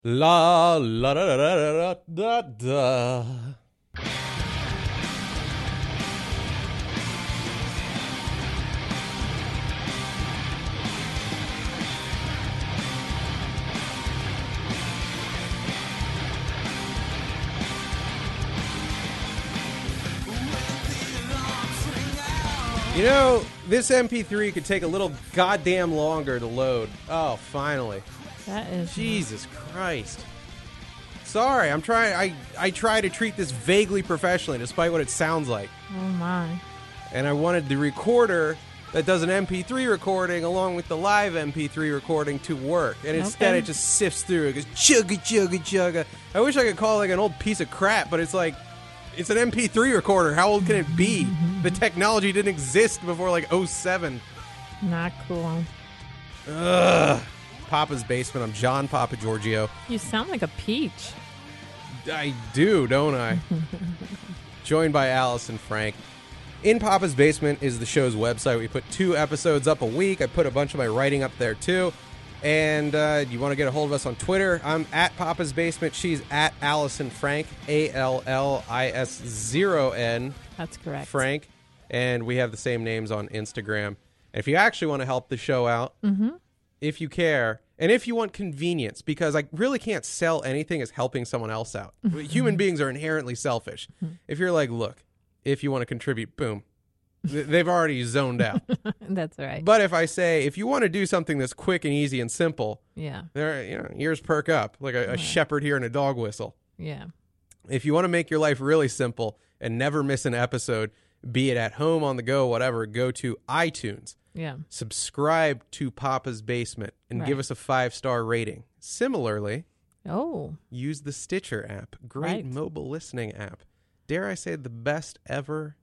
La la da da da da da da. You know, this MP3 could take a little goddamn longer to load. Oh, finally. That is Jesus Christ. Sorry, I'm trying. I try to treat this vaguely professionally, despite what it sounds like. Oh my. And I wanted the recorder that does an MP3 recording along with the live MP3 recording to work. And instead it just sifts through. It goes chugga, chugga, chugga. I wish I could call it like an old piece of crap, but it's like, it's an MP3 recorder. How old can it be? The technology didn't exist before like 07. Not cool. Ugh. Papa's Basement. I'm John Papa Giorgio. You sound like a peach. I do, don't I? Joined by Allison Frank. In Papa's Basement is the show's website. We put 2 episodes up a week. I put a bunch of my writing up there too. And you want to get a hold of us on Twitter, I'm at Papa's Basement. She's at Allison Frank, ALLIS0N. That's correct. Frank. And we have the same names on Instagram. And if you actually want to help the show out, if you care, and if you want convenience, because I really can't sell anything as helping someone else out. Human beings are inherently selfish. If you're like, look, if you want to contribute, boom. They've already zoned out. That's right. But if I say, if you want to do something that's quick and easy and simple, there, ears perk up like a shepherd hearing a dog whistle. Yeah. If you want to make your life really simple and never miss an episode, be it at home, on the go, whatever, go to iTunes. Yeah. Subscribe to Papa's Basement and give us a 5-star rating. Similarly, use the Stitcher app. Great mobile listening app. Dare I say the best ever?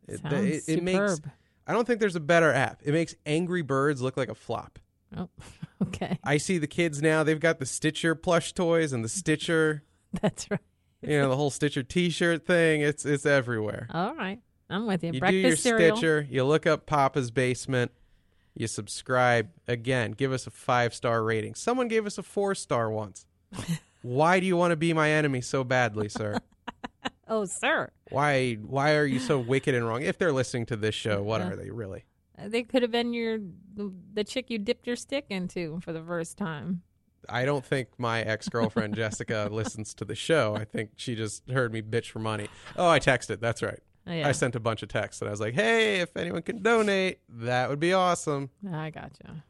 It makes. I don't think there's a better app. It makes Angry Birds look like a flop. Oh, okay. I see the kids now. They've got the Stitcher plush toys and the Stitcher. That's right. The whole Stitcher T-shirt thing. It's everywhere. All right, I'm with you. You Breakfast do your cereal. Stitcher. You look up Papa's Basement. You subscribe. Again, give us a 5-star rating. Someone gave us a 4-star once. Why do you want to be my enemy so badly, sir? Oh, sir. Why are you so wicked and wrong? If they're listening to this show, what are they really? They could have been the chick you dipped your stick into for the first time. I don't think my ex-girlfriend Jessica listens to the show. I think she just heard me bitch for money. Oh, I texted. That's right. Yeah. I sent a bunch of texts and I was like, hey, if anyone can donate, that would be awesome. I gotcha.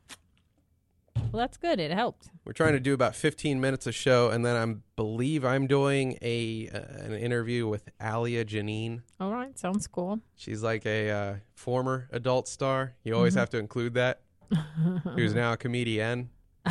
Well, that's good. It helped. We're trying to do about 15 minutes a show, and then I believe I'm doing an interview with Alia Janine. All right. Sounds cool. She's like a former adult star. You always have to include that. Who's now a comedian.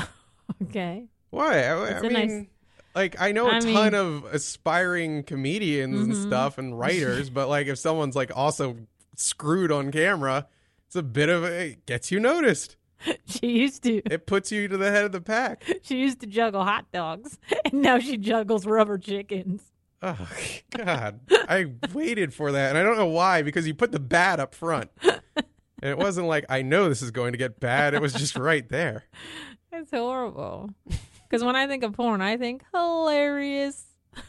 Okay. Why? I mean, like, I know a ton of aspiring comedians and stuff and writers, but like if someone's like also screwed on camera, it's a bit of it gets you noticed. She used to. It puts you to the head of the pack. She used to juggle hot dogs, and now she juggles rubber chickens. Oh, God. I waited for that, and I don't know why, because you put the bad up front. And it wasn't like, I know this is going to get bad. It was just right there. It's horrible. Because when I think of porn, I think hilarious.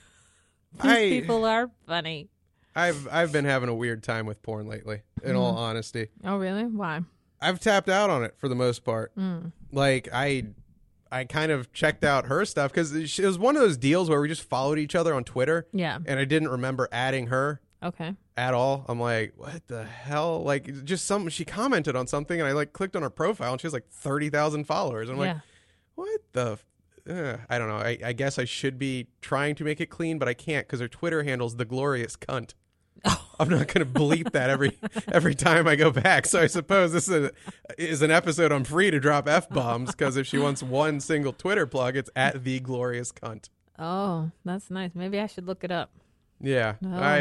These people are funny. I've been having a weird time with porn lately, in all honesty. Oh, really? Why? I've tapped out on it for the most part. Like, I kind of checked out her stuff because it was one of those deals where we just followed each other on Twitter. Yeah. And I didn't remember adding her. Okay. At all. I'm like, what the hell? Like, just she commented on something and I like clicked on her profile and she has like 30,000 followers. I'm like, what the? I don't know. I guess I should be trying to make it clean, but I can't because her Twitter handle's the glorious cunt. I'm not going to bleep that every time I go back. So I suppose this is an episode I'm free to drop F-bombs because if she wants one single Twitter plug, it's at the glorious cunt. Oh, that's nice. Maybe I should look it up. Yeah.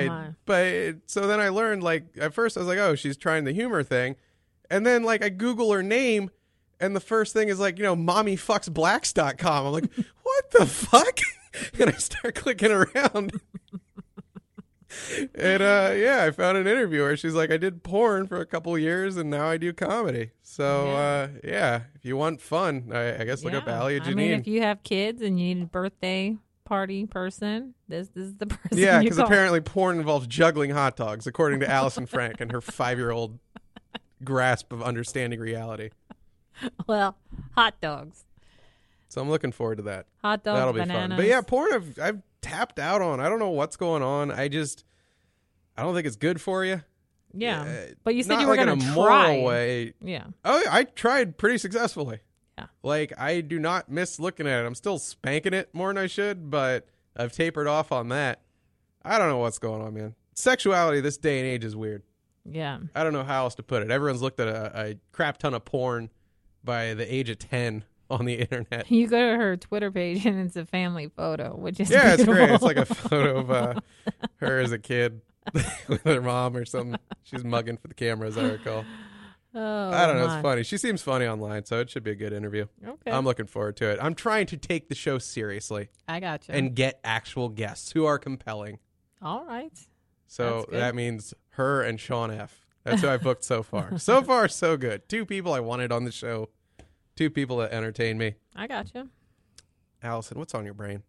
So then I learned, like, at first I was like, oh, she's trying the humor thing. And then, like, I Google her name and the first thing is like, mommyfucksblacks.com. I'm like, what the fuck? And I start clicking around. And yeah, I found an interview where she's like, I did porn for a couple years and now I do comedy. So yeah, if you want fun, I guess look up Allie and Janine. I mean, if you have kids and you need a birthday party person, this is the person. Yeah, because apparently porn involves juggling hot dogs, according to Allison Frank and her 5-year-old grasp of understanding reality. Well, hot dogs. So I'm looking forward to that. Hot dogs, that'll be bananas. fun. But yeah, porn I've tapped out on. I don't know what's going on. I don't think it's good for you. Yeah, but you said you were like going to in a try. moral way. Yeah. Oh, I tried pretty successfully. Yeah. Like, I do not miss looking at it. I'm still spanking it more than I should, but I've tapered off on that. I don't know what's going on, man. Sexuality this day and age is weird. Yeah. I don't know how else to put it. Everyone's looked at a crap ton of porn by the age of 10 on the internet. You go to her Twitter page and it's a family photo, which is beautiful. It's great. It's like a photo of her as a kid with her mom or something. She's mugging for the camera, as I recall. Oh, I don't know. It's funny. She seems funny online, so it should be a good interview. Okay. I'm looking forward to it. I'm trying to take the show seriously. I gotcha. And get actual guests who are compelling. All right. So that means her and Sean F. That's who I've booked so far. So far, so good. 2 people I wanted on the show. 2 people that entertain me. I gotcha. Allison, what's on your brain?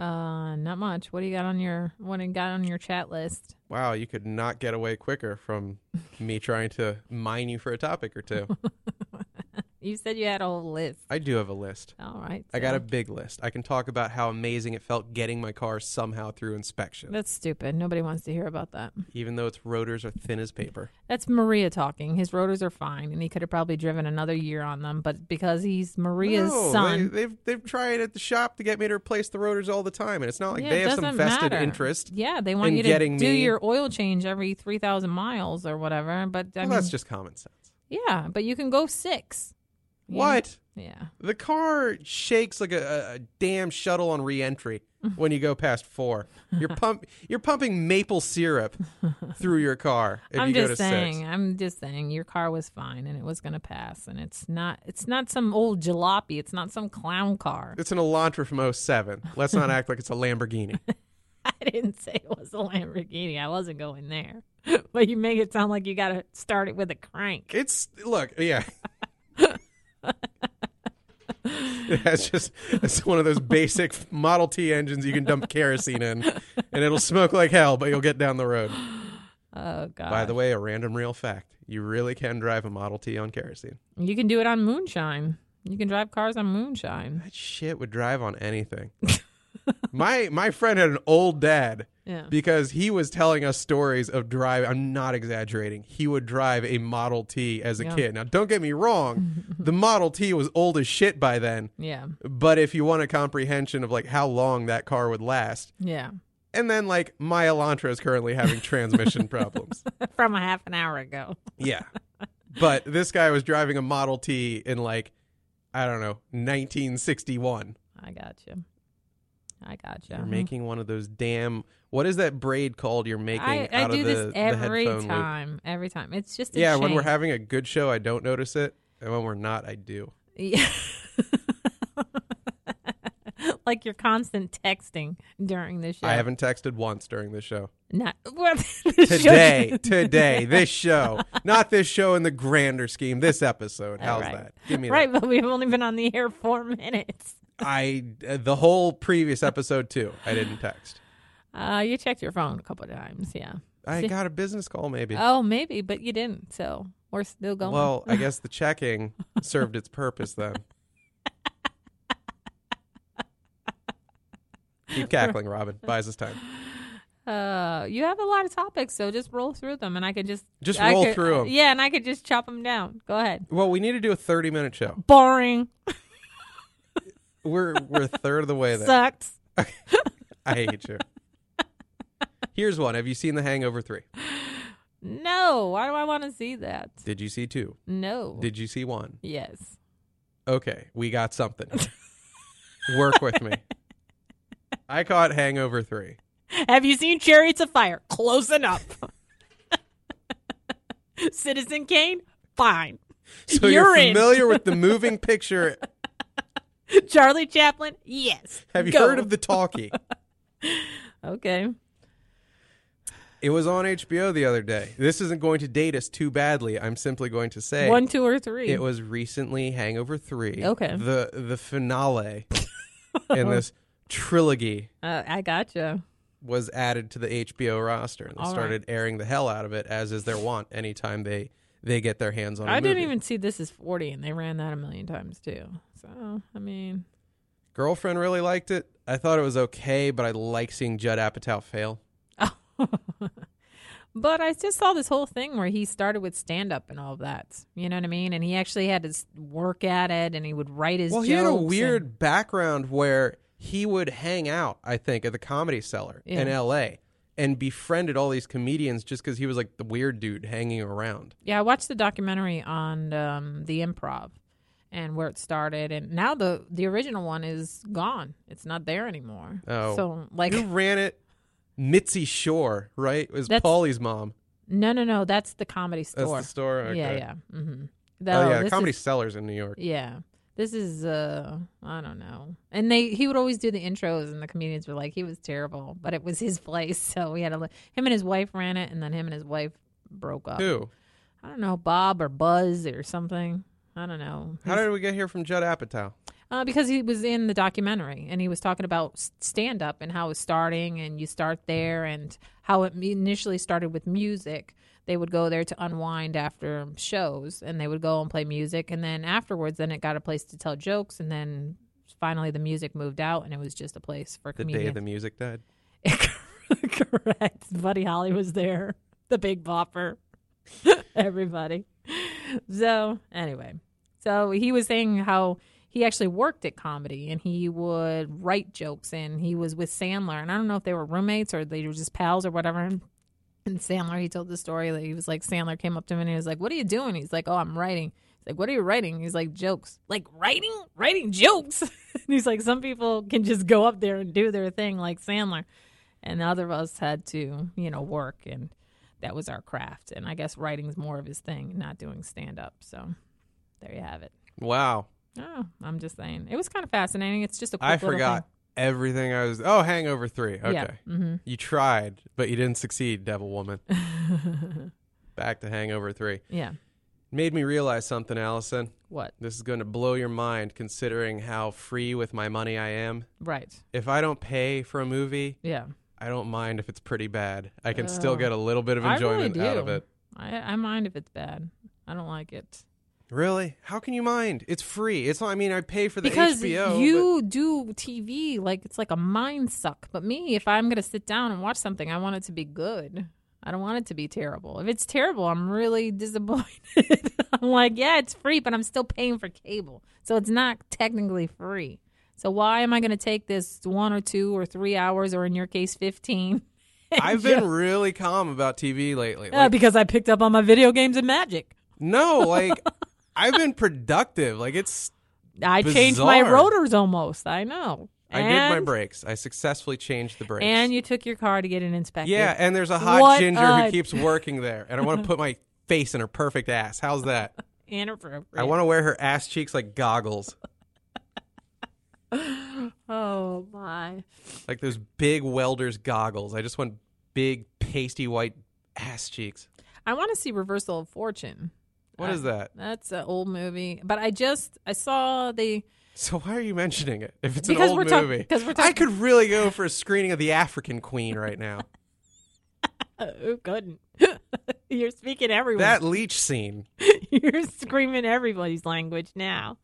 Not much. What do you got on your chat list? Wow, you could not get away quicker from me trying to mine you for a topic or two. You said you had a whole list. I do have a list. All right. I got a big list. I can talk about how amazing it felt getting my car somehow through inspection. That's stupid. Nobody wants to hear about that. Even though its rotors are thin as paper. That's Maria talking. His rotors are fine, and he could have probably driven another year on them. But because he's Maria's son, they've tried at the shop to get me to replace the rotors all the time, and it's not like they have some vested interest. Yeah, they want you to do your oil change every 3,000 miles or whatever. But I mean, that's just common sense. Yeah, but you can go 6. What? Yeah. The car shakes like a damn shuttle on re-entry when you go past 4. You're pumping maple syrup through your car if you go to 6. I'm just saying your car was fine and it was going to pass, and it's not some old jalopy. It's not some clown car. It's an Elantra from 07. Let's not act like it's a Lamborghini. I didn't say it was a Lamborghini. I wasn't going there. But you make it sound like you got to start it with a crank. Yeah. It's one of those basic Model T engines you can dump kerosene in, and it'll smoke like hell, but you'll get down the road. Oh, God. By the way, a random real fact. You really can drive a Model T on kerosene. You can do it on moonshine. You can drive cars on moonshine. That shit would drive on anything. My friend had an old dad because he was telling us stories of driving. I'm not exaggerating. He would drive a Model T as a kid. Now, don't get me wrong. The Model T was old as shit by then. Yeah. But if you want a comprehension of like how long that car would last. Yeah. And then like my Elantra is currently having transmission problems. From a half an hour ago. Yeah. But this guy was driving a Model T in like, I don't know, 1961. I gotcha. You're making one of those damn. What is that braid called? You're making out of the headphone loop. I do this every time. It's just when we're having a good show, I don't notice it, and when we're not, I do. Yeah. Like you're constant texting during the show. I haven't texted once during the show. Not today, this show, not this show in the grander scheme. This episode, how's that? Give me that. But we've only been on the air 4 minutes. The whole previous episode too. I didn't text. You checked your phone a couple of times, yeah. I got a business call, maybe. Oh, maybe, but you didn't. So we're still going. Well, I guess the checking served its purpose then. Keep cackling, Robin. Buys us time. You have a lot of topics, so just roll through them, and I could just roll through them. Yeah, and I could just chop them down. Go ahead. Well, we need to do a 30-minute show. Boring. We're a third of the way there. Sucks. I hate you. Here's one. Have you seen The Hangover 3? No. Why do I want to see that? Did you see 2? No. Did you see 1? Yes. Okay, we got something. Work with me. I caught Hangover 3. Have you seen Chariots of Fire? Close enough. Citizen Kane? Fine. So you're familiar with the moving picture. Charlie Chaplin? Yes. Have you heard of The Talkie? Okay. It was on HBO the other day. This isn't going to date us too badly. I'm simply going to say 1, 2, or 3. It was recently Hangover 3. Okay. The finale in this trilogy. I gotcha. Was added to the HBO roster, and they started airing the hell out of it, as is their wont anytime they get their hands on a movie. didn't even see This Is 40, and they ran that a million times too. So, I mean... Girlfriend really liked it. I thought it was okay, but I like seeing Judd Apatow fail. But I just saw this whole thing where he started with stand-up and all of that. You know what I mean? And he actually had to work at it, and he would write his jokes. Well, he had a weird background where he would hang out, I think, at the Comedy Cellar in L.A., and befriended all these comedians just because he was like the weird dude hanging around. Yeah, I watched the documentary on the Improv and where it started, and now the original one is gone. It's not there anymore. Oh, so like who ran it? Mitzi Shore, right? It was Paulie's mom. No. That's the Comedy Store. That's the store. Okay. Yeah. Mm-hmm. The Comedy Cellar's in New York. Yeah. This is I don't know. And he would always do the intros, and the comedians were like, he was terrible, but it was his place, so we had to him and his wife ran it, and then him and his wife broke up. Who? I don't know, Bob or Buzz or something. I don't know. How did we get here from Judd Apatow? Because he was in the documentary, and he was talking about stand-up and how it was starting, and you start there, and how it initially started with music. They would go there to unwind after shows, and they would go and play music. And then afterwards, then it got a place to tell jokes. And then finally the music moved out, and it was just a place for comedians. The day the music died? Correct. Buddy Holly was there. The Big Bopper. Everybody. So anyway, so he was saying how he actually worked at comedy, and he would write jokes, and he was with Sandler. And I don't know if they were roommates or they were just pals or whatever. And Sandler, he told the story that he was like, Sandler came up to him and he was like, "What are you doing?" He's like, "Oh, I'm writing." He's like, "What are you writing?" He's like, "Jokes." Like, writing jokes. And he's like, some people can just go up there and do their thing like Sandler. And the other of us had to, work, and that was our craft. And I guess writing's more of his thing, not doing stand-up. So there you have it. Wow. Oh, I'm just saying. It was kind of fascinating. It's just a quick I little forgot. thing. Everything I was... Oh, Hangover 3. Okay. Yeah. Mm-hmm. You tried, but you didn't succeed, Devil Woman. Back to Hangover 3. Yeah. Made me realize something, Allison. What? This is going to blow your mind, considering how free with my money I am. Right. If I don't pay for a movie, yeah, I don't mind if it's pretty bad. I can still get a little bit of enjoyment out of it. I mind if it's bad. I don't like it. Really? How can you mind? It's free. It's not, I pay for the because HBO. You do TV like it's like a mind suck. But me, if I'm going to sit down and watch something, I want it to be good. I don't want it to be terrible. If it's terrible, I'm really disappointed. I'm like, yeah, it's free, but I'm still paying for cable. So it's not technically free. So why am I going to take this 1 or 2 or 3 hours, or in your case, 15? I've been really calm about TV lately. Because I picked up on my video games and Magic. No, I've been productive. I changed my rotors almost. I know. I did my brakes. I successfully changed the brakes. And you took your car to get it inspected. Yeah, and there's a hot ginger who keeps working there, and I want to put my face in her perfect ass. How's that? Inappropriate. I want to wear her ass cheeks like goggles. Oh, my. Like those big welder's goggles. I just want big, pasty white ass cheeks. I want to see Reversal of Fortune. What is that? That's an old movie. But I saw the... So why are you mentioning it? If it's an old movie. I could really go for a screening of The African Queen right now. Who couldn't? You're speaking everyone. That leech scene. You're screaming everybody's language now.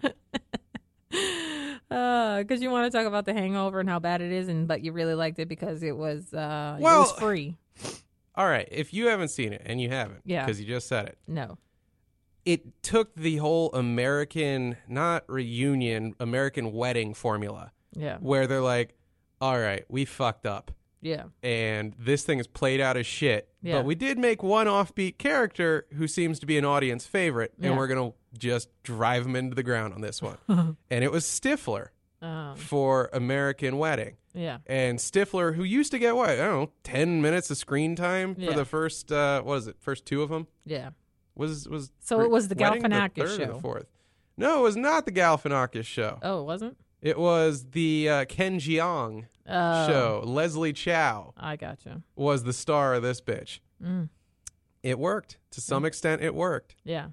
Because you want to talk about The Hangover and how bad it is, but you really liked it because it was free. All right. If you haven't seen it, and you haven't, because you just said it. No. It took the whole American, not reunion, American wedding formula. Yeah. Where they're like, all right, we fucked up. Yeah. And this thing is played out as shit. Yeah. But we did make one offbeat character who seems to be an audience favorite, and we're going to just drive him into the ground on this one. And it was Stifler for American Wedding. Yeah. And Stifler, who used to get, 10 minutes of screen time for the first, first 2 of them? Yeah. So it was the Wedding Galifianakis the third show. Or the fourth. No, it was not the Galifianakis show. Oh, it wasn't? It was the Ken Jeong show. Leslie Chow. I gotcha. Was the star of this bitch. It worked. To some extent, it worked. Yeah.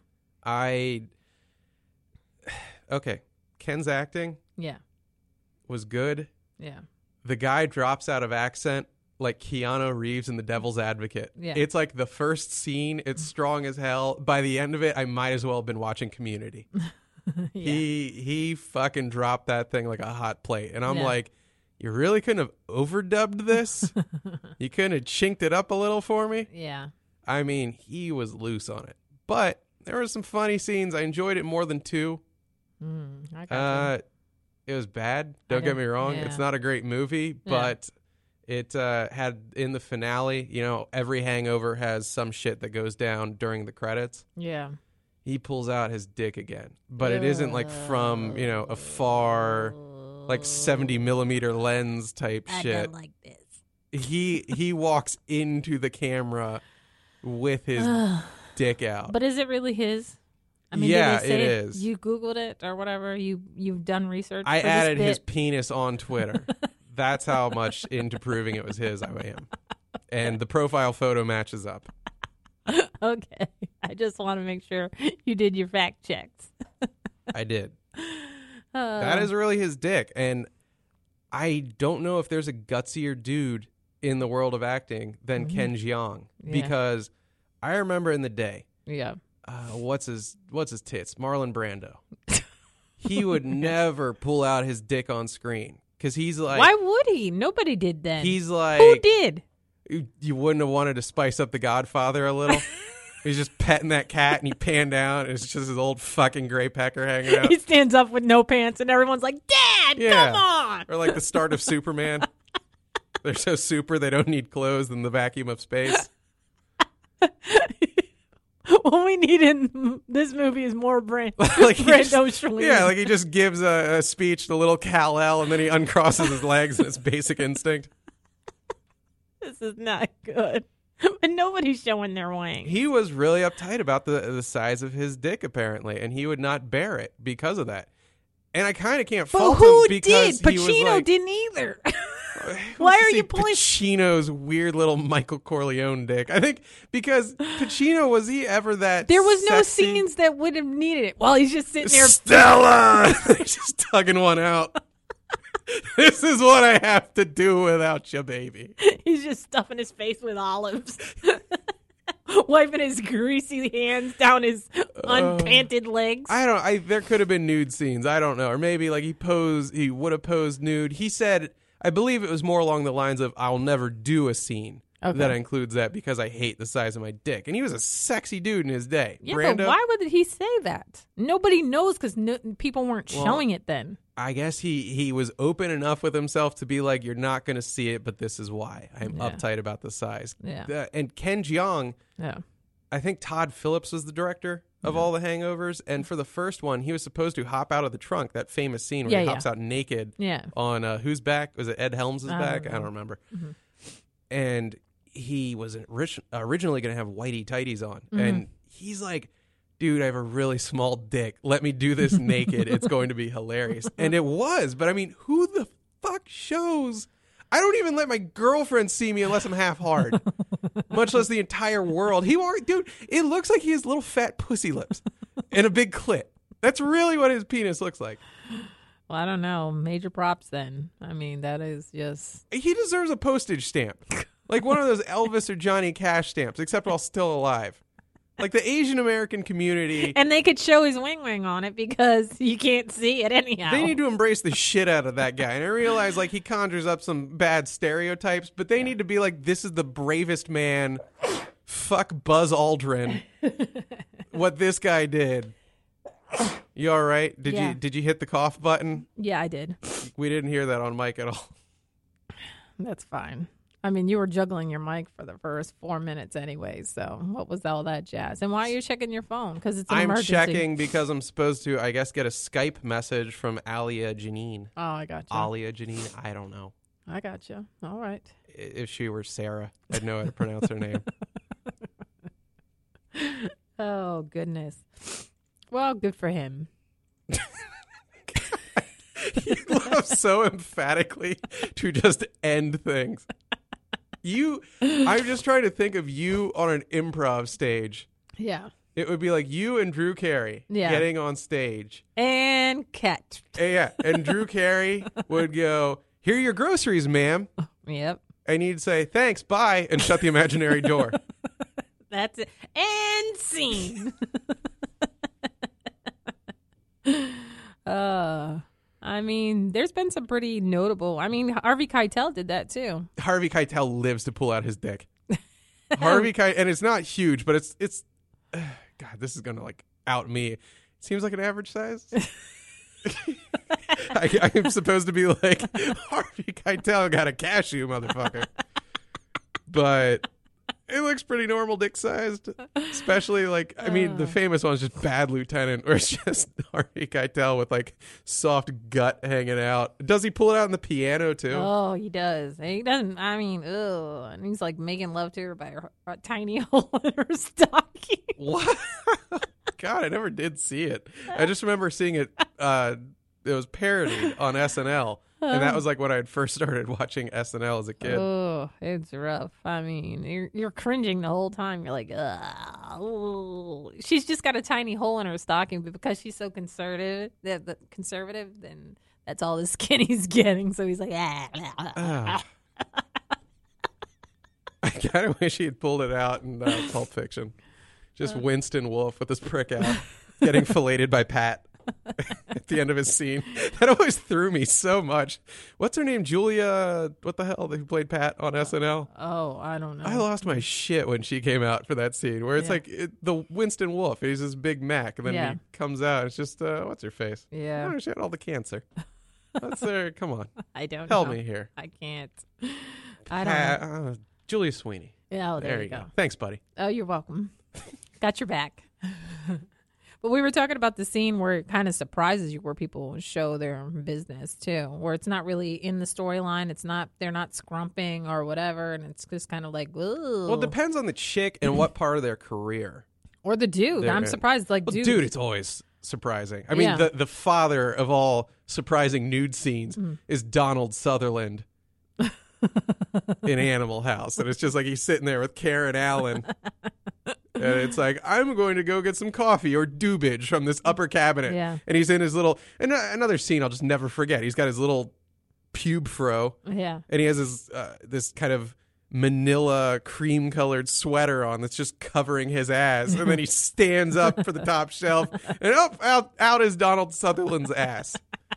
Okay. Ken's acting. Yeah. Was good. Yeah. The guy drops out of accent like Keanu Reeves in The Devil's Advocate. Yeah. It's like the first scene. It's strong as hell. By the end of it, I might as well have been watching Community. Yeah. He fucking dropped that thing like a hot plate. And I'm like, you really couldn't have overdubbed this? You couldn't have chinked it up a little for me? Yeah. I mean, he was loose on it. But there were some funny scenes. I enjoyed it more than 2. I got It was bad. Don't get me wrong. Yeah. It's not a great movie, but it had in the finale, every hangover has some shit that goes down during the credits. Yeah. He pulls out his dick again, but it isn't like from, a far, like 70 millimeter lens type shit. I don't like this. He walks into the camera with his dick out. But is it really his? I mean, yeah, did they say it is. You Googled it or whatever. You've done research. I for added this his bit? penis on Twitter. That's how much into proving it was his I am. And the profile photo matches up. Okay. I just want to make sure you did your fact checks. I did. That is really his dick. And I don't know if there's a gutsier dude in the world of acting than Ken Jeong. Yeah. Because I remember in the day. Yeah. What's his tits? Marlon Brando. He would never pull out his dick on screen. Because he's like... Why would he? Nobody did then. He's like... Who did? You wouldn't have wanted to spice up The Godfather a little? He's just petting that cat and he panned down. And it's just his old fucking gray pecker hanging out. He stands up with no pants and everyone's like, Dad, come on. Or like the start of Superman. They're so super they don't need clothes in the vacuum of space. What we need in this movie is more Like Brando Schley. Yeah, like he just gives a speech to little Kal-El and then he uncrosses his legs in his basic instinct. This is not good. But nobody's showing their wang. He was really uptight about the size of his dick, apparently, and he would not bear it because of that. And I kind of can't fault him because did? he was Pacino like, didn't either. Why are you pulling Pacino's weird little Michael Corleone dick? I think because Pacino, was he ever that There was no sexy? scenes that would have needed it. While he's just sitting there. Stella! He's just tugging one out. This is what I have to do without you, baby. He's just stuffing his face with olives. Wiping his greasy hands down his unpanted legs. There could have been nude scenes. I don't know. Or maybe like he would have posed nude. He said, I believe it was more along the lines of, I'll never do a scene that includes that because I hate the size of my dick. And he was a sexy dude in his day. Yeah, Brando, but why would he say that? Nobody knows because people weren't showing it then. I guess he was open enough with himself to be like, you're not going to see it, but this is why. I'm uptight about the size. Yeah. And Ken Jeong, Yeah. I think Todd Phillips was the director of all the Hangovers. And for the first one, he was supposed to hop out of the trunk, that famous scene where he hops out naked on whose back? Was it Ed Helms' back? I don't remember. Mm-hmm. And he was originally going to have whitey tighties on. Mm-hmm. And he's like, dude, I have a really small dick. Let me do this naked. It's going to be hilarious. And it was. But I mean, who the fuck shows? I don't even let my girlfriend see me unless I'm half hard, much less the entire world. Dude, it looks like he has little fat pussy lips and a big clit. That's really what his penis looks like. Well, I don't know. Major props then. I mean, that is just... He deserves a postage stamp. Like one of those Elvis or Johnny Cash stamps, except while still alive. Like the Asian American community. And they could show his wing on it because you can't see it anyhow. They need to embrace the shit out of that guy. And I realize like he conjures up some bad stereotypes, but they need to be like, this is the bravest man. Fuck Buzz Aldrin. What this guy did. You all right? Did you hit the cough button? Yeah, I did. We didn't hear that on mic at all. That's fine. I mean, you were juggling your mic for the first 4 minutes anyway, so what was all that jazz? And why are you checking your phone? Because it's an emergency. I'm checking because I'm supposed to, I guess, get a Skype message from Alia Janine. Oh, I got you. Alia Janine, I don't know. I got you. All right. If she were Sarah, I'd know how to pronounce her name. Oh, goodness. Well, good for him. so emphatically to just end things. I'm just trying to think of you on an improv stage. Yeah. It would be like you and Drew Carey getting on stage. And cat. Yeah. And Drew Carey would go, "Here are your groceries, ma'am." Yep. And you'd say, "Thanks, bye," and shut the imaginary door. That's it. And scene. I mean, there's been some pretty notable. I mean, Harvey Keitel did that too. Harvey Keitel lives to pull out his dick. Harvey Keitel, and it's not huge, but it's. God, this is gonna like out me. It seems like an average size. I'm supposed to be like, Harvey Keitel got a cashew, motherfucker. But it looks pretty normal dick sized. Especially like, I mean, the famous one is just Bad Lieutenant, where it's just Harvey Keitel with like soft gut hanging out. Does he pull it out on the piano too? Oh, he does. He doesn't. I mean, ugh. And he's like making love to her by a tiny hole in her stocking. What? God, I never did see it. I just remember seeing it. It was parodied on SNL. And that was like when I had first started watching SNL as a kid. Oh, it's rough. I mean, you're cringing the whole time. You're like, ugh. She's just got a tiny hole in her stocking, but because she's so conservative, then that's all the skin he's getting. So he's like, I kind of wish he had pulled it out in Pulp Fiction. Just Winston Wolfe with his prick out, getting filleted by Pat. At the end of his scene. That always threw me so much. What's her name? Julia, what the hell, who played Pat on SNL? Oh, I don't know. I lost my shit when she came out for that scene where it's like the Winston Wolfe. He's this Big Mac, and then he comes out. It's just, what's her face? Yeah. Oh, she had all the cancer. That's there. Come on. I don't Help know. me here. I can't. I don't know. Julia Sweeney. Yeah, there you go. Thanks, buddy. Oh, you're welcome. Got your back. But we were talking about the scene where it kind of surprises you, where people show their business too, where it's not really in the storyline. They're not scrumping or whatever, and it's just kind of like, ooh. Well, it depends on the chick and what part of their career. Or the dude. I'm surprised. Like, dude, it's always surprising. I mean, the father of all surprising nude scenes is Donald Sutherland in Animal House, and it's just like he's sitting there with Karen Allen. And it's like, I'm going to go get some coffee or doobage from this upper cabinet. Yeah. And he's in his little, and another scene I'll just never forget. He's got his little pube fro. Yeah. And he has his, this kind of manila cream colored sweater on that's just covering his ass. And then he stands up for the top shelf and out is Donald Sutherland's ass.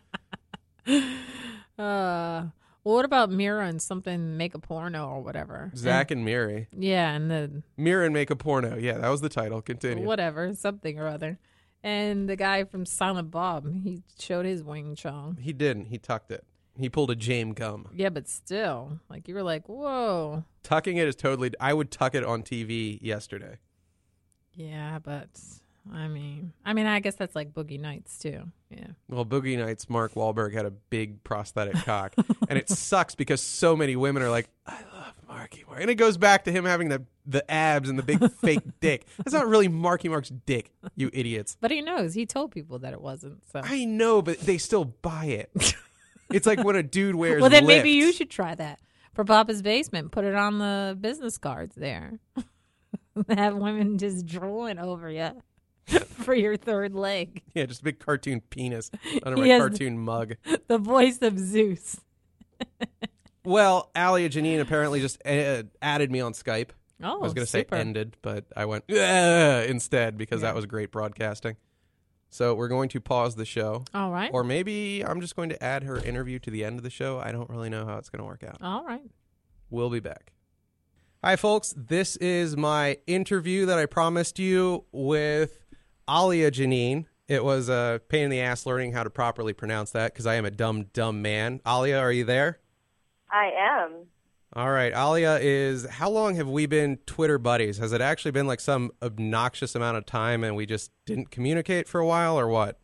Well, what about Mira and something Make a Porno or whatever? Zach and Miri. Yeah, and the Mira and Make a Porno. Yeah, that was the title. Continue. Whatever, something or other. And the guy from Silent Bob, he showed his wing chong. He didn't. He tucked it. He pulled a James Gum. Yeah, but still, like you were like, whoa. Tucking it is totally. I would tuck it on TV yesterday. Yeah, but I mean, I guess that's like Boogie Nights too. Yeah. Well, Boogie Nights, Mark Wahlberg had a big prosthetic cock, and it sucks because so many women are like, "I love Marky Mark," and it goes back to him having the abs and the big fake dick. That's not really Marky Mark's dick, you idiots. But he knows. He told people that it wasn't. So I know, but they still buy it. It's like when a dude wears. Well, then lifts. maybe you should try that for Papa's Basement. Put it on the business cards there. Have women just drooling over you. For your third leg. Yeah, just a big cartoon penis under my cartoon mug. The voice of Zeus. Well, Alia Janine apparently just added me on Skype. Oh, I was going to say ended, but I went instead because that was great broadcasting. So we're going to pause the show. All right. Or maybe I'm just going to add her interview to the end of the show. I don't really know how it's going to work out. All right. We'll be back. Hi, folks. This is my interview that I promised you with Alia Janine. It was a pain in the ass learning how to properly pronounce that because I am a dumb man. Alia, are you there? I am. All right. Alia is, how long have we been Twitter buddies? Has it actually been like some obnoxious amount of time and we just didn't communicate for a while or what?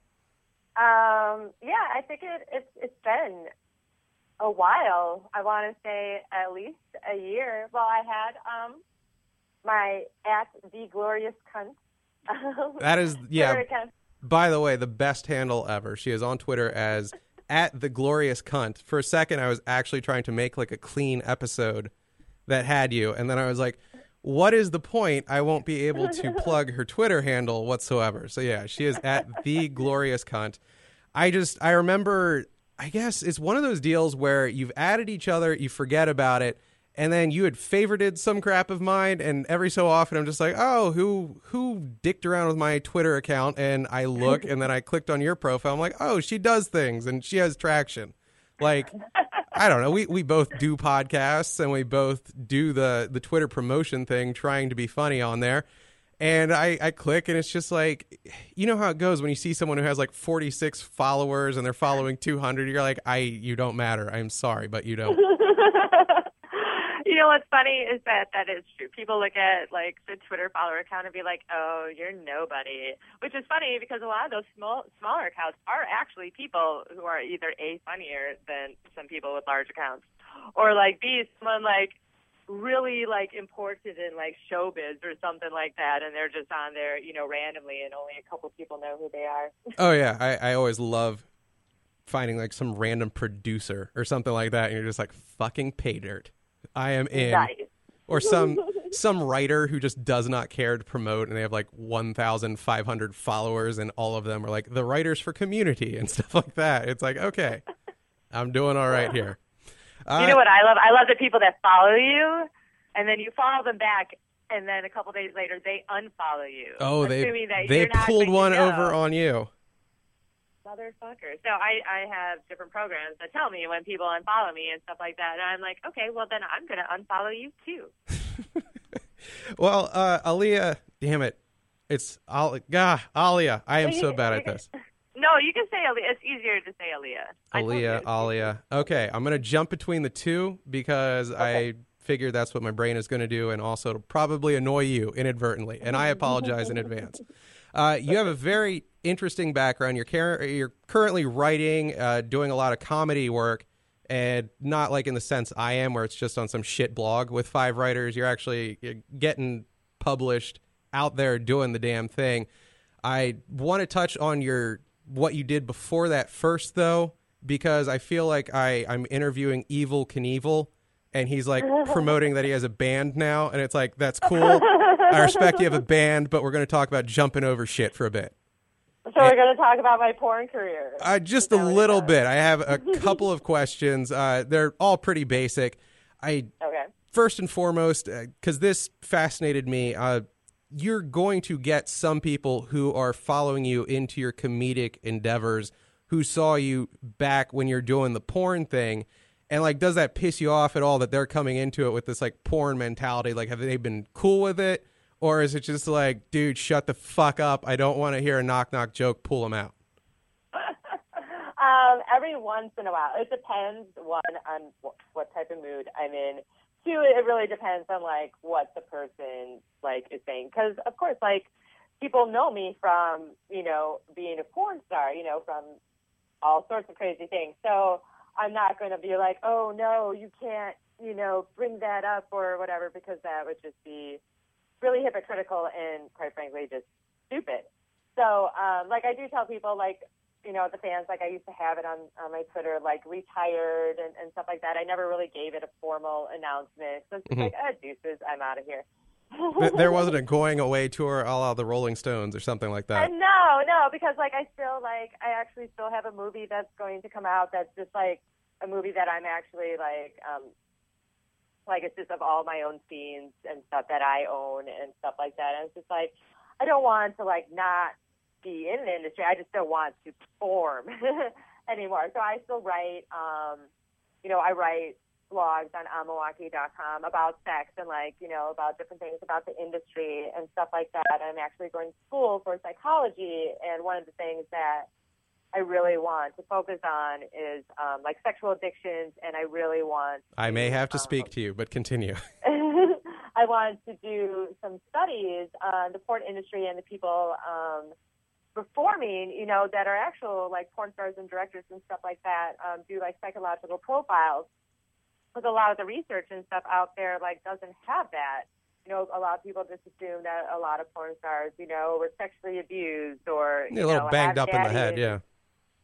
Yeah, I think it's been a while. I want to say at least a year. Well, I had my @TheGloriousCunt. That is, yeah. By the way, the best handle ever. She is on Twitter as at the Glorious Cunt. For a second, I was actually trying to make like a clean episode that had you. And then I was like, what is the point? I won't be able to plug her Twitter handle whatsoever. So yeah, she is at the Glorious Cunt. I remember, I guess it's one of those deals where you've added each other, you forget about it, and then you had favorited some crap of mine, and every so often I'm just like, oh, who dicked around with my Twitter account? And I look, and then I clicked on your profile. I'm like, oh, she does things, and she has traction. Like, I don't know. We both do podcasts, and we both do the Twitter promotion thing, trying to be funny on there. And I click, and it's just like, you know how it goes when you see someone who has like 46 followers, and they're following 200. You're like, you don't matter. I'm sorry, but you don't. You know what's funny is that is true. People look at like the Twitter follower account and be like, "Oh, you're nobody," which is funny because a lot of those smaller accounts are actually people who are either A, funnier than some people with large accounts, or like B, someone like really like important in like showbiz or something like that, and they're just on there, you know, randomly, and only a couple people know who they are. Oh yeah, I always love finding like some random producer or something like that, and you're just like, fucking pay dirt. I am in. Nice. Or some writer who just does not care to promote, and they have like 1,500 followers, and all of them are like the writers for Community and stuff like that. It's like, okay, I'm doing all right here. You know what I love? I love the people that follow you, and then you follow them back, and then a couple days later they unfollow you. Oh, they pulled one over on you. Motherfucker. So I have different programs that tell me when people unfollow me and stuff like that. And I'm like, okay, well, then I'm going to unfollow you too. Well, Aaliyah, damn it. It's Aaliyah. I am so bad at this. No, you can say Aaliyah. It's easier to say Aaliyah. Aaliyah. Okay, I'm going to jump between the two because I figure that's what my brain is going to do, and also it'll probably annoy you inadvertently. And I apologize in advance. You have a very interesting background. You're currently writing, doing a lot of comedy work, and not like in the sense I am, where it's just on some shit blog with 5 writers. You're actually getting published, out there doing the damn thing. I want to touch on what you did before that first, though, because I feel like I'm interviewing Evel Knievel, and he's like promoting that he has a band now, and it's like, that's cool. I respect you have a band, but we're going to talk about jumping over shit for a bit. So we're going to talk about my porn career. Just a little bit. I have a couple of questions. They're all pretty basic. First and foremost, because this fascinated me, you're going to get some people who are following you into your comedic endeavors who saw you back when you're doing the porn thing. And, like, does that piss you off at all that they're coming into it with this, like, porn mentality? Like, have they been cool with it? Or is it just like, dude, shut the fuck up. I don't want to hear a knock-knock joke. Pull them out. Every once in a while. It depends, one, on what type of mood I'm in. Two, it really depends on, like, what the person, like, is saying. Because, of course, like, people know me from, you know, being a porn star, you know, from all sorts of crazy things. So I'm not going to be like, oh, no, you can't, you know, bring that up or whatever, because that would just be really hypocritical and, quite frankly, just stupid. So, like, I do tell people, like, you know, the fans, like, I used to have it on my Twitter, like, retired and stuff like that. I never really gave it a formal announcement. So it's just like, deuces, I'm out of here. There wasn't a going away tour a la the Rolling Stones or something like that? No, because, like, I actually still have a movie that's going to come out that's just, like, a movie that I'm actually, like, it's just of all my own scenes and stuff that I own and stuff like that. And it's just, like, I don't want to, like, not be in the industry. I just don't want to perform anymore. So I still write, you know, I write blogs on amawaki.com about sex and, like, you know, about different things about the industry and stuff like that. I'm actually going to school for psychology, and one of the things that I really want to focus on is, like, sexual addictions, and I really want to, I may have to speak to you, but continue. I want to do some studies on the porn industry and the people performing, you know, that are actual, like, porn stars and directors and stuff like that, do, like, psychological profiles. Because a lot of the research and stuff out there, like, doesn't have that. You know, a lot of people just assume that a lot of porn stars, you know, were sexually abused or, a little banged up in the head, yeah.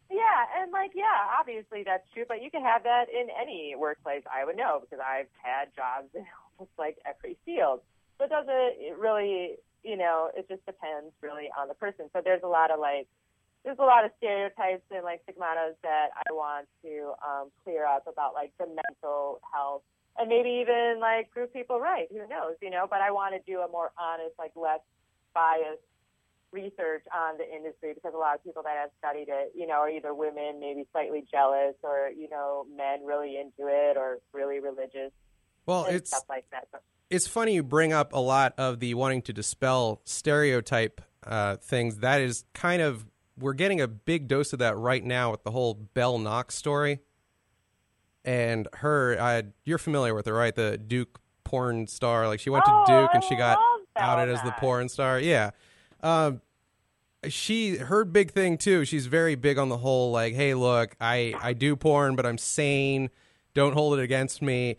Yeah, and obviously that's true, but you can have that in any workplace, I would know, because I've had jobs in almost like every field. But it really, it just depends really on the person. So there's a lot of stereotypes and stigmatas that I want to clear up about the mental health and maybe even prove people right. Who knows, but I want to do a more honest, less biased research on the industry, because a lot of people that have studied it, are either women maybe slightly jealous, or men really into it, or really religious. Well, it's stuff like that. So, it's funny you bring up a lot of the wanting to dispel stereotype things. That is kind of, we're getting a big dose of that right now with the whole Belle Knox story. And her, you're familiar with her, right? The Duke porn star. She went to Duke and she got outed as the porn star. Yeah. Her big thing too, she's very big on the whole, hey, look, I do porn, but I'm sane. Don't hold it against me.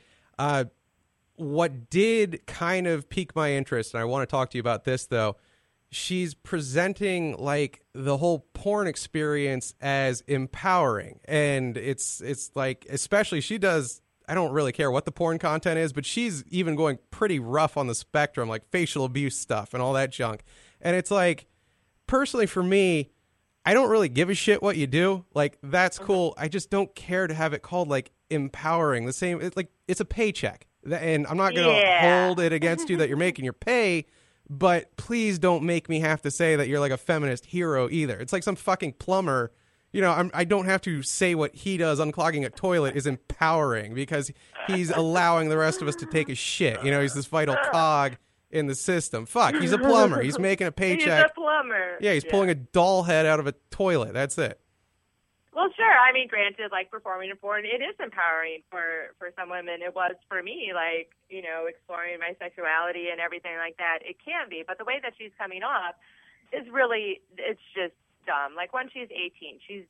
What did kind of pique my interest, and I want to talk to you about this though, she's presenting the whole porn experience as empowering. And it's especially she does, I don't really care what the porn content is, but she's even going pretty rough on the spectrum, facial abuse stuff and all that junk. And it's personally for me, I don't really give a shit what you do. That's cool. I just don't care to have it called empowering. The same, it's a paycheck. And I'm not going to hold it against you that you're making your pay, but please don't make me have to say that you're a feminist hero either. It's some fucking plumber. I don't have to say what he does unclogging a toilet is empowering because he's allowing the rest of us to take a shit. He's this vital cog in the system. Fuck, he's a plumber. He's making a paycheck. He's a plumber. Yeah, he's pulling a doll head out of a toilet. That's it. Well, sure. I mean, granted, performing in porn, it is empowering for some women. It was for me, exploring my sexuality and everything like that. It can be, but the way that she's coming off is really, it's just dumb. When she's 18, she's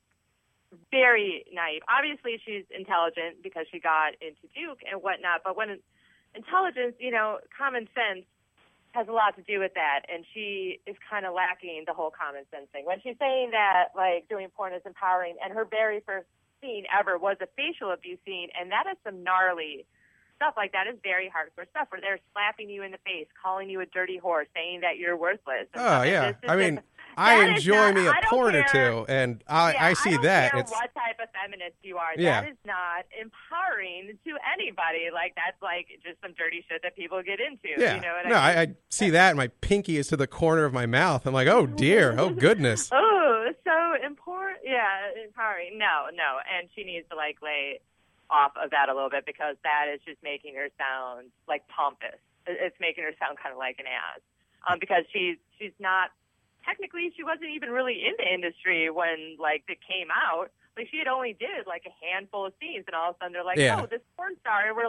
very naive. Obviously, she's intelligent because she got into Duke and whatnot, but when intelligence, common sense has a lot to do with that, and she is kind of lacking the whole common sense thing. When she's saying that, doing porn is empowering, and her very first scene ever was a facial abuse scene, and that is some gnarly stuff. That is very hardcore stuff where they're slapping you in the face, calling you a dirty whore, saying that you're worthless. Oh, yeah. I mean, I enjoy me a porn or two, and I see that. I don't care what type of feminist you are. Yeah. That is not empowering to anybody. That's just some dirty shit that people get into. Yeah. You know what I mean? I see that, and my pinky is to the corner of my mouth. I'm like, oh, dear. Oh, goodness. Oh, so important. Yeah, empowering. No. And she needs to, lay off of that a little bit, because that is just making her sound pompous. It's making her sound kind of like an ass. Because she's not, technically she wasn't even really in the industry when it came out. She had only did a handful of scenes, and all of a sudden they're oh, this porn star, and we're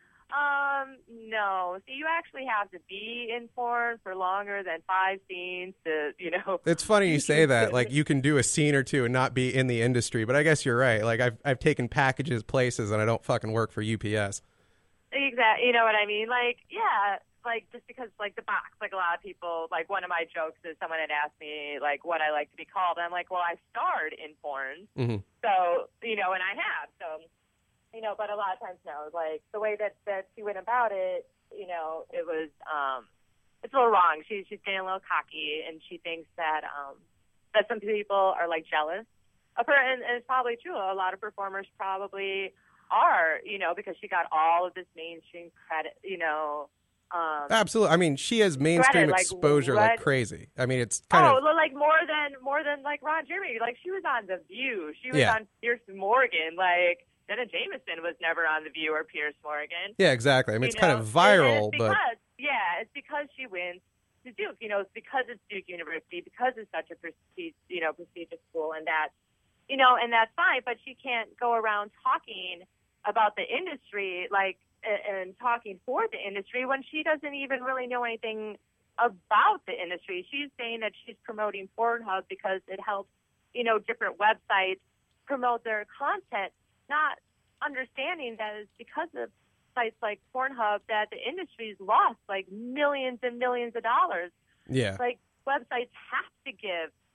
no. See, you actually have to be in porn for longer than 5 scenes to, It's funny you say that. You can do a scene or two and not be in the industry, but I guess you're right. I've taken packages places, and I don't fucking work for UPS. Exactly. You know what I mean? Yeah. Just because, the box, a lot of people, one of my jokes is someone had asked me, what I like to be called. And I'm like, well, I starred in porn. Mm-hmm. So, and I have. So, but a lot of times, no. The way that she went about it, it was, it's a little wrong. She's getting a little cocky, and she thinks that some people are, jealous of her. And it's probably true. A lot of performers probably are, because she got all of this mainstream credit, Absolutely. I mean, she has mainstream exposure like crazy. I mean, it's kind of more than Ron Jeremy. She was on The View. She was on Piers Morgan. Jenna Jameson was never on The View or Piers Morgan. Yeah, exactly. I mean, it's kind of viral, but it's because she went to Duke. It's because it's Duke University, because it's such a prestigious school, and that, and that's fine. But she can't go around talking about the industry and talking for the industry when she doesn't even really know anything about the industry. She's saying that she's promoting Pornhub because it helps, different websites promote their content, not understanding that it's because of sites like Pornhub that the industry's lost millions and millions of dollars. Yeah. Websites have to give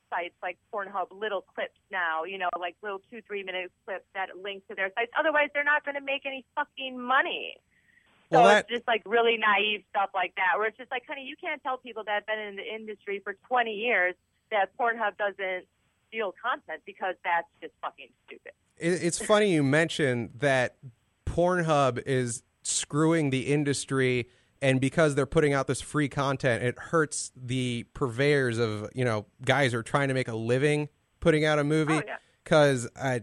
sites like Pornhub little clips now, like little 2-3 minute clips that link to their sites. Otherwise, they're not going to make any fucking money. So it's just like really naive stuff like that, where it's just like, honey, you can't tell people that have been in the industry for 20 years that Pornhub doesn't steal content, because that's just fucking stupid. It's funny you mentioned that Pornhub is screwing the industry, and because they're putting out this free content, it hurts the purveyors of, guys who are trying to make a living putting out a movie. Because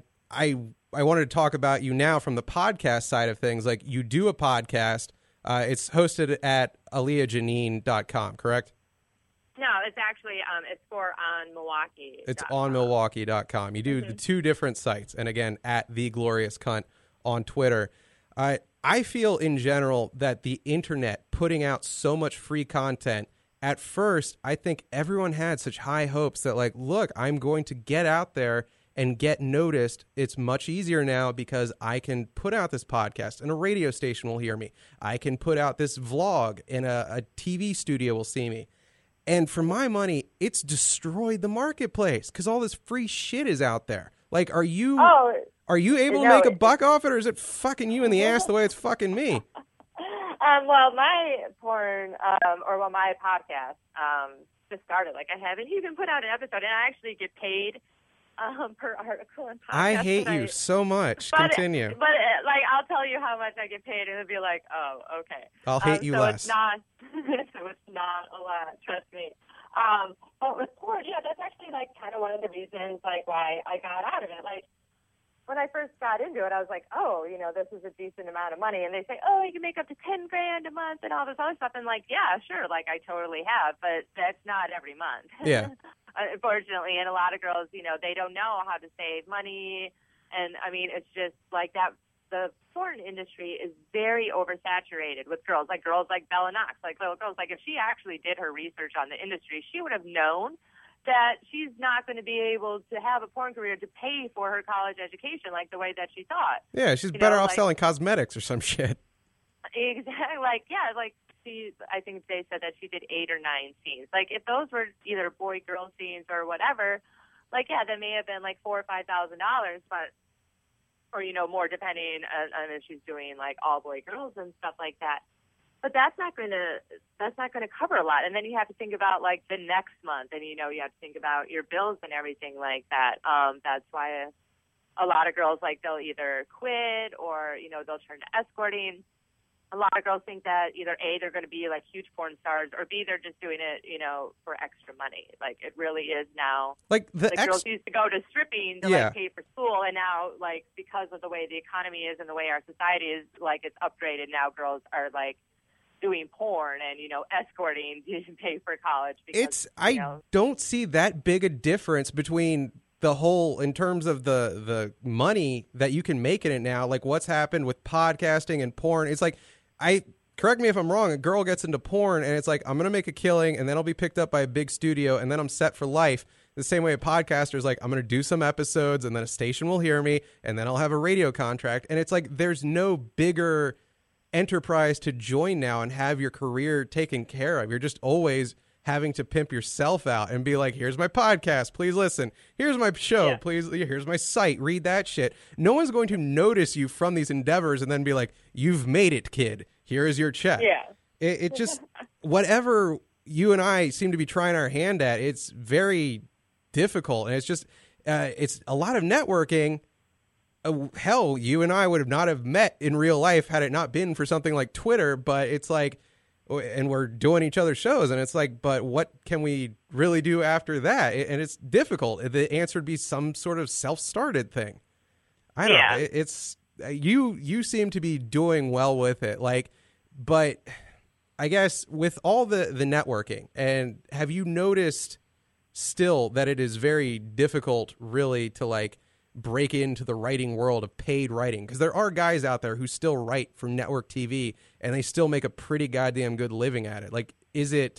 I wanted to talk about you now from the podcast side of things. Like, you do a podcast. It's hosted at AleahJanine.com, correct? No, it's actually it's for On Milwaukee. It's on Milwaukee.com. You do the two different sites, and again, at The Glorious Cunt on Twitter. I feel in general that the internet putting out so much free content, at first, I think everyone had such high hopes that, like, look, I'm going to get out there and get noticed. It's much easier now because I can put out this podcast and a radio station will hear me. I can put out this vlog and a TV studio will see me. And for my money, it's destroyed the marketplace because all this free shit is out there. Like, are you able to make a buck off it, or is it fucking you in the ass the way it's fucking me? Well, my porn, my podcast just started. Like, I haven't even put out an episode, and I actually get paid per article and podcast. I hate you so much. Continue. But I'll tell you how much I get paid, and it'll be like, oh, okay. I'll hate you less. It's not, so it's not a lot, trust me. But with porn, that's actually, like, kind of one of the reasons, like, why I got out of it. Like, when I first got into it, I was like, oh, this is a decent amount of money. And they say, oh, you can make up to $10,000 a month and all this other stuff. And, like, yeah, sure, like, I totally have, but that's not every month. Yeah. Unfortunately, and a lot of girls, they don't know how to save money. And, I mean, it's just like that. The porn industry is very oversaturated with girls like Bella Knox, like little girls. Like, if she actually did her research on the industry, she would have known that she's not going to be able to have a porn career to pay for her college education like the way that she thought. Yeah, she's better off selling cosmetics or some shit. Exactly. I think they said that she did 8 or 9 scenes. Like, if those were either boy-girl scenes or whatever, like, yeah, that may have been like $4,000 or $5,000, but, or, more depending on if she's doing like all boy-girls and stuff like that. But that's not going to cover a lot. And then you have to think about, like, the next month, and, you have to think about your bills and everything like that. That's why a lot of girls, like, they'll either quit or, they'll turn to escorting. A lot of girls think that either A, they're going to be, like, huge porn stars, or B, they're just doing it, for extra money. Like, it really is now. Like, girls used to go to stripping to, like, pay for school, and now, like, because of the way the economy is and the way our society is, like, it's upgraded. Now girls are, like, doing porn and, escorting to pay for college. Because, I don't see that big a difference between the whole, in terms of the money that you can make in it now, like what's happened with podcasting and porn. It's like, correct me if I'm wrong, a girl gets into porn and it's like, I'm going to make a killing and then I'll be picked up by a big studio and then I'm set for life. The same way a podcaster is like, I'm going to do some episodes and then a station will hear me and then I'll have a radio contract. And it's like, there's no bigger enterprise to join now and have your career taken care of. You're just always having to pimp yourself out and be like, here's my podcast, please listen. Here's my show, please. Here's my site, read that shit. No one's going to notice you from these endeavors and then be like, you've made it, kid. Here is your check. Yeah. It just, whatever you and I seem to be trying our hand at, it's very difficult. And it's just, it's a lot of networking. Hell, you and I would not have met in real life had it not been for something like Twitter. But it's like, and we're doing each other's shows, and it's like, but what can we really do after that? And it's difficult. The answer would be some sort of self-started thing. I don't know. It's you seem to be doing well with it, like, but I guess with all the networking, and have you noticed still that it is very difficult, really, to like break into the writing world of paid writing? Because there are guys out there who still write for network TV and they still make a pretty goddamn good living at it. Like, is it,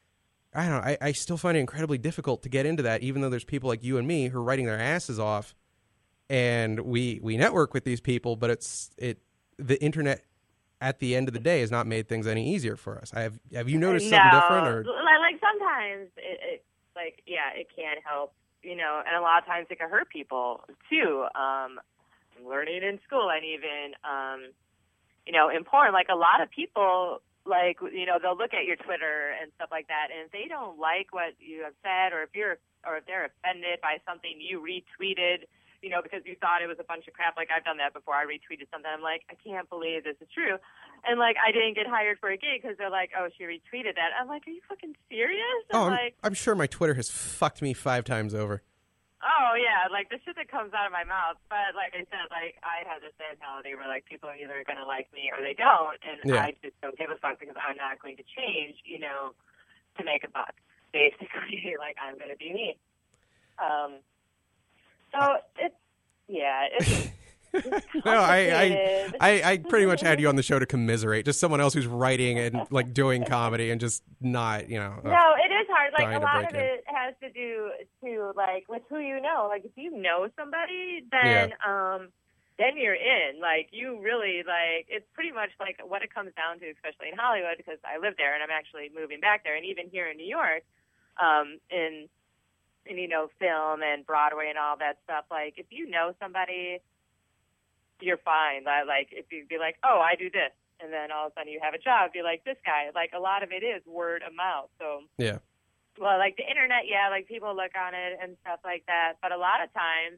I don't know, I still find it incredibly difficult to get into that, even though there's people like you and me who are writing their asses off and we network with these people, but the internet at the end of the day has not made things any easier for us. Have you noticed something different? Or? Like sometimes like, yeah, it can help, and a lot of times it can hurt people too. Learning in school and even, in porn, like a lot of people, like, they'll look at your Twitter and stuff like that, and if they don't like what you have said, or if they're offended by something you retweeted, because you thought it was a bunch of crap, like I've done that before. I retweeted something. I'm like, I can't believe this is true. And like, I didn't get hired for a gig because they're like, oh, she retweeted that. I'm like, are you fucking serious? I'm sure my Twitter has fucked me 5 times over. Oh, yeah, like the shit that comes out of my mouth. But like I said, like I have this mentality where like people are either going to like me or they don't. And I just don't give a fuck because I'm not going to change, to make a buck. Basically, like I'm going to be me. So it's no, I pretty much had you on the show to commiserate, just someone else who's writing and like doing comedy and just not, No, it is hard. Like a lot of it has to do like with who you know. Like if you know somebody, then then you're in. Like you really like it's pretty much like what it comes down to, especially in Hollywood, because I live there and I'm actually moving back there, and even here in New York, in film and Broadway and all that stuff. Like, if you know somebody, you're fine. Like, if you be like, oh, I do this, and then all of a sudden you have a job, be like, this guy. Like, a lot of it is word of mouth. So, yeah. Well, like the internet, yeah, like people look on it and stuff like that. But a lot of times,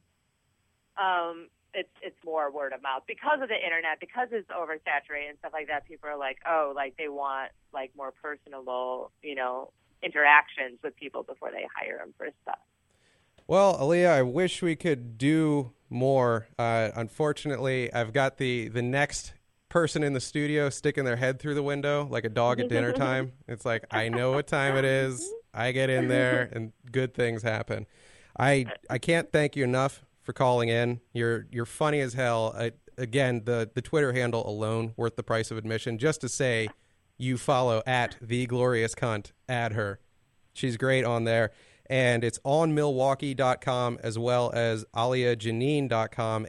it's more word of mouth because of the internet, because it's oversaturated and stuff like that. People are like, oh, like they want like more personable, interactions with people before they hire them for stuff. Well, Aaliyah, I wish we could do more. Unfortunately, I've got the next person in the studio sticking their head through the window like a dog at dinner time. It's like, I know what time it is. I get in there and good things happen. I can't thank you enough for calling in. You're funny as hell. Again, the Twitter handle alone worth the price of admission. Just to say you follow at @TheGloriousCunt, add her. She's great on there. And it's on Milwaukee.com as well as AliaJanine.com,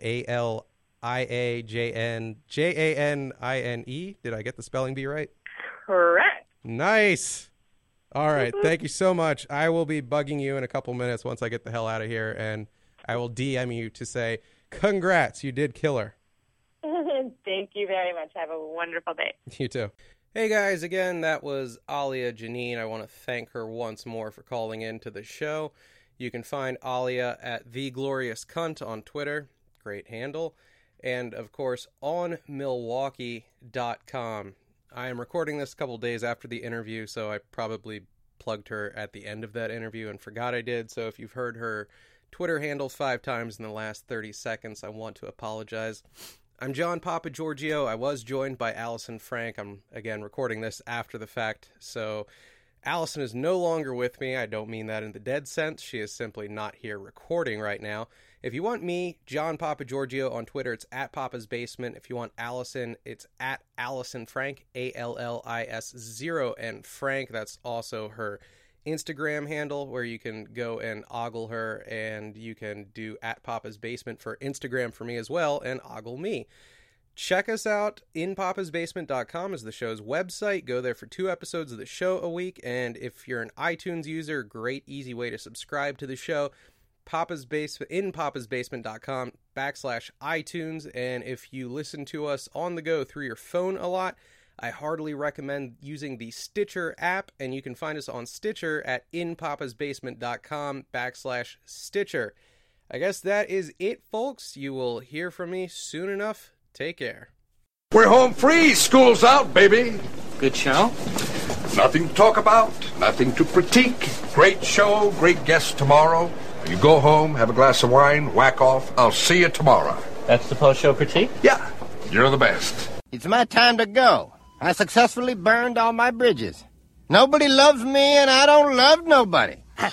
AliaJanine. Did I get the spelling bee right? Correct. Nice. All right. Thank you so much. I will be bugging you in a couple minutes once I get the hell out of here, and I will DM you to say, congrats, you did kill her. Thank you very much. Have a wonderful day. You too. Hey guys, again, that was Alia Janine. I want to thank her once more for calling in to the show. You can find Alia at TheGloriousCunt on Twitter. Great handle. And, of course, on Milwaukee.com. I am recording this a couple days after the interview, so I probably plugged her at the end of that interview and forgot I did. So if you've heard her Twitter handle 5 times in the last 30 seconds, I want to apologize. I'm John Papagiorgio. I was joined by Allison Frank. I'm, again, recording this after the fact, so Allison is no longer with me. I don't mean that in the dead sense. She is simply not here recording right now. If you want me, John Papagiorgio on Twitter, it's at Papa's Basement. If you want Allison, it's at Allison Frank, ALLIS0 and Frank. That's also her Instagram handle, where you can go and ogle her, and you can do at Papa's Basement for Instagram for me as well, and ogle me. Check us out. InPapasBasement.com is the show's website. Go there for 2 episodes of the show a week, and if you're an iTunes user, great easy way to subscribe to the show. InPapasBasement.com /iTunes, and if you listen to us on the go through your phone a lot, I heartily recommend using the Stitcher app, and you can find us on Stitcher at InPapasBasement.com /Stitcher. I guess that is it, folks. You will hear from me soon enough. Take care. We're home free. School's out, baby. Good show? Nothing to talk about, nothing to critique. Great show, great guests tomorrow. You go home, have a glass of wine, whack off. I'll see you tomorrow. That's the post-show critique? Yeah, you're the best. It's my time to go. I successfully burned all my bridges. Nobody loves me, and I don't love nobody. Then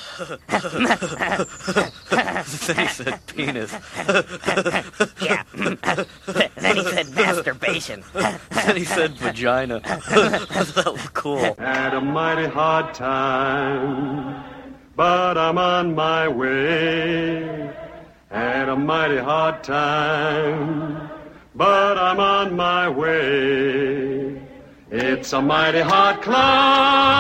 he said penis. Yeah. Then he said masturbation. Then he said vagina. That was cool. Had a mighty hard time, but I'm on my way. Had a mighty hard time, but I'm on my way. It's a mighty hard climb.